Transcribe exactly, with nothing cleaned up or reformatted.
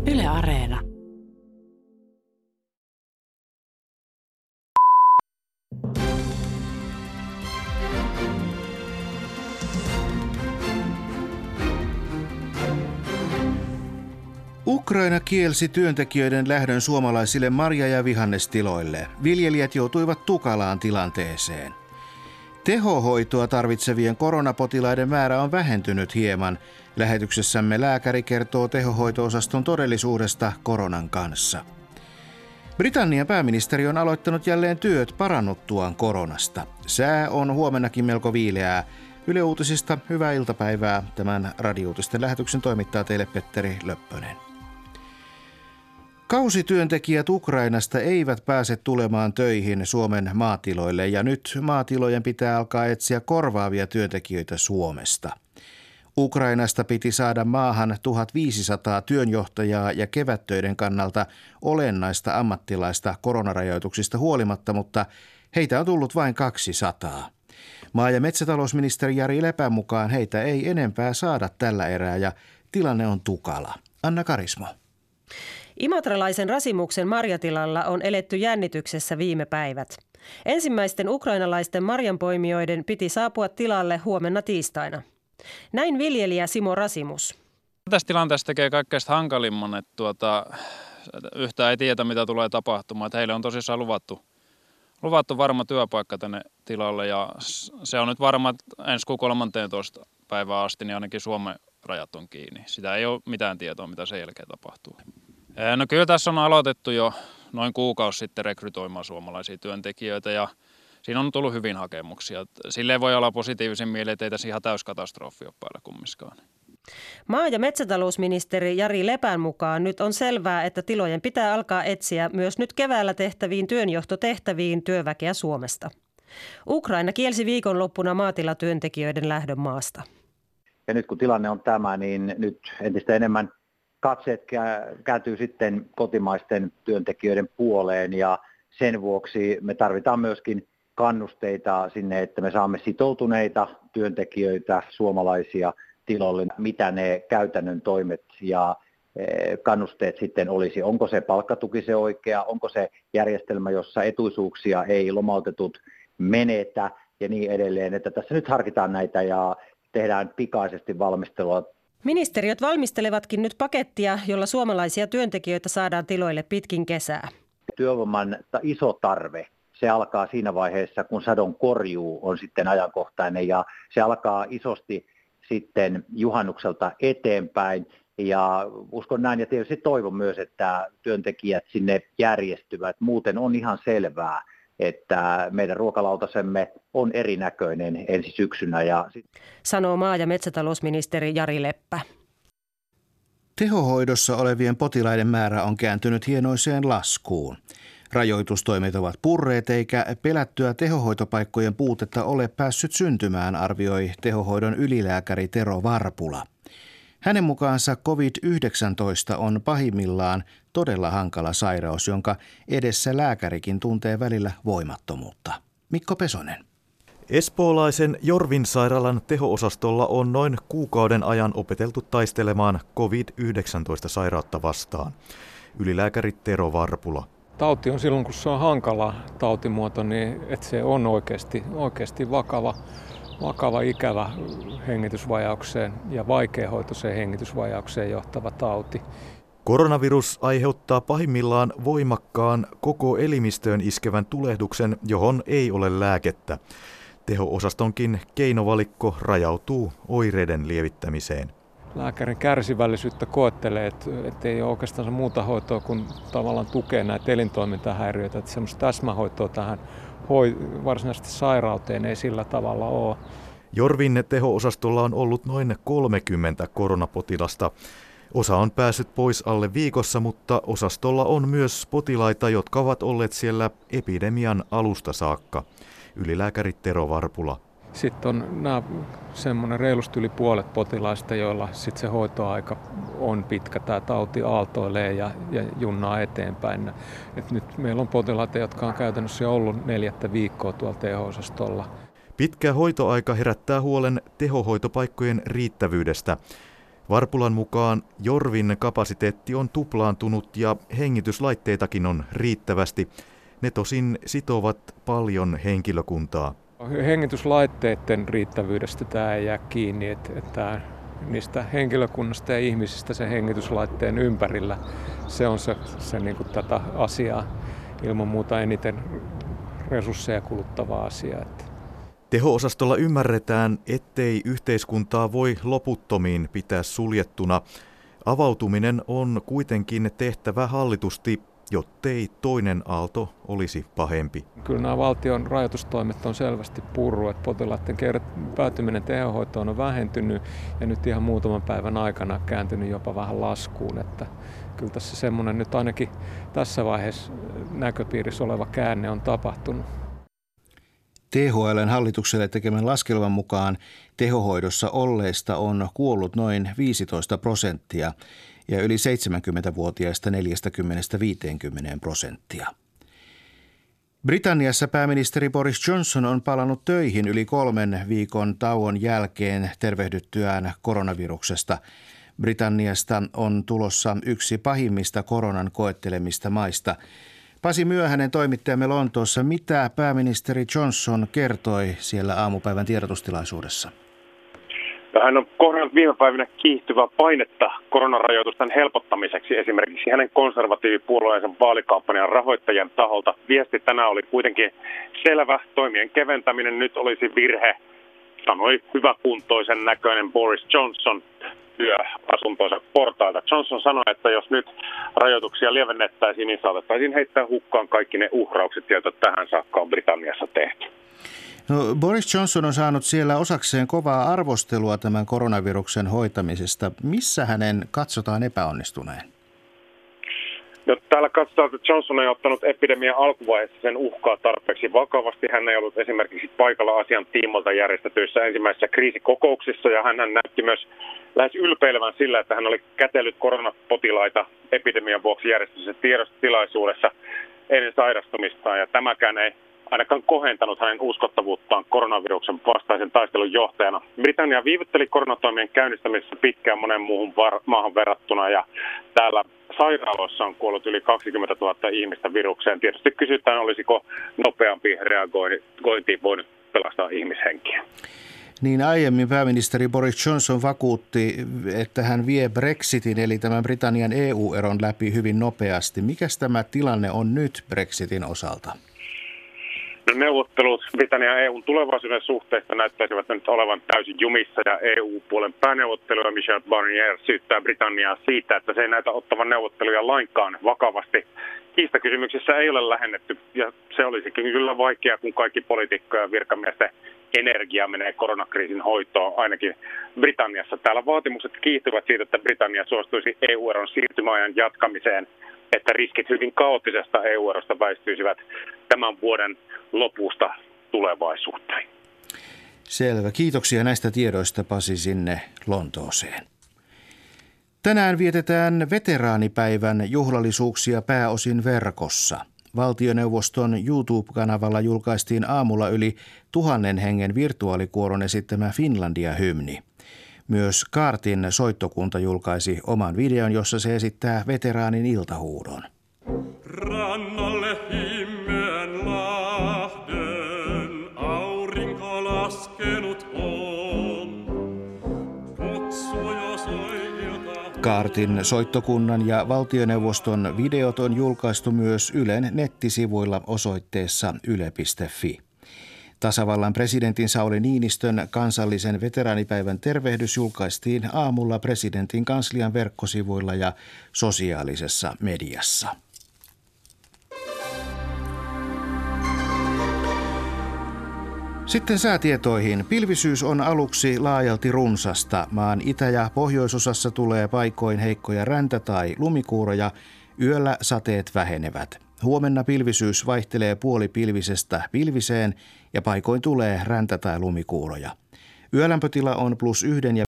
Yle Areena. Ukraina kielsi työntekijöiden lähdön suomalaisille marja- ja vihannestiloille. Viljelijät joutuivat tukalaan tilanteeseen. Tehohoitoa tarvitsevien koronapotilaiden määrä on vähentynyt hieman. Lähetyksessämme lääkäri kertoo tehohoito-osaston todellisuudesta koronan kanssa. Britannian pääministeri on aloittanut jälleen työt parannuttuaan koronasta. Sää on huomennakin melko viileää. Yle Uutisista hyvää iltapäivää. Tämän radio-uutisten lähetyksen toimittaa teille Petteri Löppönen. Kausityöntekijät Ukrainasta eivät pääse tulemaan töihin Suomen maatiloille ja nyt maatilojen pitää alkaa etsiä korvaavia työntekijöitä Suomesta. Ukrainasta piti saada maahan tuhatviisisataa työnjohtajaa ja kevättöiden kannalta olennaista ammattilaista koronarajoituksista huolimatta, mutta heitä on tullut vain kaksisataa. Maa- ja metsätalousministeri Jari Lepän mukaan heitä ei enempää saada tällä erää ja tilanne on tukala. Anna Karismo. Imatralaisen Rasimuksen marjatilalla on eletty jännityksessä viime päivät. Ensimmäisten ukrainalaisten marjanpoimijoiden piti saapua tilalle huomenna tiistaina. Näin viljelijä Simo Rasimus. Tässä tilanteessa tekee kaikkein hankalimman, että tuota, yhtään ei tiedä, mitä tulee tapahtumaan. Että heille on tosissaan luvattu, luvattu varma työpaikka tänne tilalle ja se on nyt varma, että ensi kuun kolmanteentoista päivään asti niin ainakin Suomen rajat on kiinni. Sitä ei ole mitään tietoa, mitä sen jälkeen tapahtuu. No kyllä tässä on aloitettu jo noin kuukausi sitten rekrytoimaan suomalaisia työntekijöitä ja siinä on tullut hyvin hakemuksia. Silleen voi olla positiivisen mieleen, että ei tässä ihan täyskatastrofi ole päällä kummiskaan. Maa- ja metsätalousministeri Jari Lepän mukaan nyt on selvää, että tilojen pitää alkaa etsiä myös nyt keväällä tehtäviin työnjohtotehtäviin työväkeä Suomesta. Ukraina kielsi viikonloppuna maatilatyöntekijöiden lähdön maasta. Ja nyt kun tilanne on tämä, niin nyt entistä enemmän katseet kääntyy sitten kotimaisten työntekijöiden puoleen ja sen vuoksi me tarvitaan myöskin kannusteita sinne, että me saamme sitoutuneita työntekijöitä, suomalaisia tiloille, mitä ne käytännön toimet ja kannusteet sitten olisi. Onko se palkkatuki se oikea, onko se järjestelmä, jossa etuisuuksia ei lomautetut menetä ja niin edelleen, että tässä nyt harkitaan näitä ja tehdään pikaisesti valmistelua. Ministeriöt valmistelevatkin nyt pakettia, jolla suomalaisia työntekijöitä saadaan tiloille pitkin kesää. Työvoiman iso tarve, se alkaa siinä vaiheessa, kun sadon korjuu on sitten ajankohtainen ja se alkaa isosti sitten juhannukselta eteenpäin. Ja uskon näin ja tietysti toivon myös, että työntekijät sinne järjestyvät. Muuten on ihan selvää, että meidän ruokalautasemme on erinäköinen ensi syksynä. Ja sanoo maa- ja metsätalousministeri Jari Leppä. Tehohoidossa olevien potilaiden määrä on kääntynyt hienoiseen laskuun. Rajoitustoimet ovat purreet eikä pelättyä tehohoitopaikkojen puutetta ole päässyt syntymään, arvioi tehohoidon ylilääkäri Tero Varpula. Hänen mukaansa covid yhdeksäntoista on pahimmillaan todella hankala sairaus, jonka edessä lääkärikin tuntee välillä voimattomuutta. Mikko Pesonen. Espoolaisen Jorvin sairaalan teho-osastolla on noin kuukauden ajan opeteltu taistelemaan covid yhdeksäntoista sairautta vastaan. Ylilääkäri Tero Varpula. Tauti on silloin, kun se on hankala tautimuoto, niin että se on oikeasti, oikeasti vakava, vakava, ikävä hengitysvajaukseen ja vaikeahoitoiseen hengitysvajaukseen johtava tauti. Koronavirus aiheuttaa pahimmillaan voimakkaan koko elimistöön iskevän tulehduksen, johon ei ole lääkettä. Teho-osastonkin keinovalikko rajautuu oireiden lievittämiseen. Lääkärin kärsivällisyyttä koettelee, että ei ole oikeastaan muuta hoitoa kuin tavallaan tukea näitä elintoimintahäiriöitä. Että semmoista täsmähoitoa tähän hoi, varsinaisesti sairauteen ei sillä tavalla ole. Jorvin teho-osastolla on ollut noin kolmekymmentä koronapotilasta. Osa on päässyt pois alle viikossa, mutta osastolla on myös potilaita, jotka ovat olleet siellä epidemian alusta saakka. Ylilääkäri Tero Varpula. Sitten on nämä semmoinen reilusti yli puolet potilaista, joilla sit se hoitoaika on pitkä. Tämä tauti aaltoilee ja, ja junnaa eteenpäin. Et nyt meillä on potilaita, jotka on käytännössä jo ollut neljättä viikkoa tuolla teho-osastolla. Pitkä hoitoaika herättää huolen tehohoitopaikkojen riittävyydestä. Varpulan mukaan Jorvin kapasiteetti on tuplaantunut ja hengityslaitteitakin on riittävästi. Ne tosin sitovat paljon henkilökuntaa. Hengityslaitteiden riittävyydestä tämä ei jää kiinni, että, että niistä henkilökunnasta ja ihmisistä sen hengityslaitteen ympärillä se on se, se niin kuin tätä asiaa ilman muuta eniten resursseja kuluttava asia. Teho-osastolla ymmärretään, ettei yhteiskuntaa voi loputtomiin pitää suljettuna. Avautuminen on kuitenkin tehtävä hallitusti, jottei toinen aalto olisi pahempi. Kyllä nämä valtion rajoitustoimet on selvästi purru, että potilaiden päätyminen tehohoitoon on vähentynyt ja nyt ihan muutaman päivän aikana kääntynyt jopa vähän laskuun. Että kyllä tässä semmoinen nyt ainakin tässä vaiheessa näköpiirissä oleva käänne on tapahtunut. T H L:n hallitukselle tekemän laskelman mukaan tehohoidossa olleista on kuollut noin viisitoista prosenttia ja yli seitsemänkymmentävuotiaista neljäkymmentä viisikymmentä prosenttia. Britanniassa pääministeri Boris Johnson on palannut töihin yli kolmen viikon tauon jälkeen tervehdyttyään koronaviruksesta. Britanniasta on tulossa yksi pahimmista koronan koettelemista maista. Pasi Myöhänen, toimittajamme Lontoossa. Mitä pääministeri Johnson kertoi siellä aamupäivän tiedotustilaisuudessa? Hän on kohdannut viime päivinä kiihtyvää painetta koronarajoitusten helpottamiseksi esimerkiksi hänen konservatiivipuolueensa vaalikampanjan rahoittajien taholta. Viesti tänään oli kuitenkin selvä. Toimien keventäminen nyt olisi virhe, sanoi hyväkuntoisen näköinen Boris Johnson työasuntonsa portailta. Johnson sanoi, että jos nyt rajoituksia lievennettäisiin, niin saatettaisiin heittää hukkaan kaikki ne uhraukset, joita tähän saakka on Britanniassa tehty. No, Boris Johnson on saanut siellä osakseen kovaa arvostelua tämän koronaviruksen hoitamisesta. Missä hänen katsotaan epäonnistuneen? No, täällä katsotaan, että Johnson ei ottanut epidemian alkuvaiheessa sen uhkaa tarpeeksi vakavasti. Hän ei ollut esimerkiksi paikalla asian tiimolta järjestetyissä ensimmäisissä kriisikokouksissa ja hän näytti myös lähes ylpeilevän sillä, että hän oli kätellyt koronapotilaita epidemian vuoksi järjestetyssä tiedostilaisuudessa ennen sairastumistaan ja tämäkään ei ainakaan kohentanut hänen uskottavuuttaan koronaviruksen vastaisen taistelun johtajana. Britannia viivytteli koronatoimien käynnistämisessä pitkään monen muuhun var- maahan verrattuna ja täällä sairaaloissa on kuollut yli kaksikymmentätuhatta ihmistä virukseen. Tietysti kysytään, olisiko nopeampi reagointi voinut pelastaa ihmishenkiä. Niin aiemmin pääministeri Boris Johnson vakuutti, että hän vie Brexitin eli tämän Britannian E U-eron läpi hyvin nopeasti. Mikäs tämä tilanne on nyt Brexitin osalta? Neuvottelut Britannian ja E U:n tulevaisuuden suhteista näyttäisivät nyt olevan täysin jumissa ja E U-puolen pääneuvotteluja Michel Barnier syyttää Britanniaa siitä, että se ei näytä ottavan neuvotteluja lainkaan vakavasti. Kiistakysymyksissä ei ole lähennetty ja se olisikin kyllä vaikeaa, kun kaikki poliitikkoja ja virkamiesten energia menee koronakriisin hoitoon, ainakin Britanniassa. Täällä vaatimukset kiihtyvät siitä, että Britannia suostuisi E U-eron siirtymäajan jatkamiseen, että riskit hyvin kaoottisesta E U-erosta väistyisivät tämän vuoden lopusta tulevaisuuteen. Selvä. Kiitoksia näistä tiedoista, Pasi, sinne Lontooseen. Tänään vietetään veteraanipäivän juhlallisuuksia pääosin verkossa. Valtioneuvoston YouTube-kanavalla julkaistiin aamulla yli tuhannen hengen virtuaalikuoron esittämä Finlandia-hymni. Myös Kaartin soittokunta julkaisi oman videon, jossa se esittää veteraanin iltahuudon. Rannalle himmeän lahden aurinko laskenut on. Kutsuja soi iltahuudon. Kaartin soittokunnan ja valtioneuvoston videot on julkaistu myös Ylen nettisivuilla osoitteessa yle piste fi. Tasavallan presidentin Sauli Niinistön kansallisen veteraanipäivän tervehdys julkaistiin aamulla presidentin kanslian verkkosivuilla ja sosiaalisessa mediassa. Sitten säätietoihin. Pilvisyys on aluksi laajalti runsasta. Maan itä- ja pohjoisosassa tulee paikoin heikkoja räntä- tai lumikuuroja. Yöllä sateet vähenevät. Huomenna pilvisyys vaihtelee puolipilvisestä pilviseen ja paikoin tulee räntä- tai lumikuuroja. Yölämpötila on plus yhden ja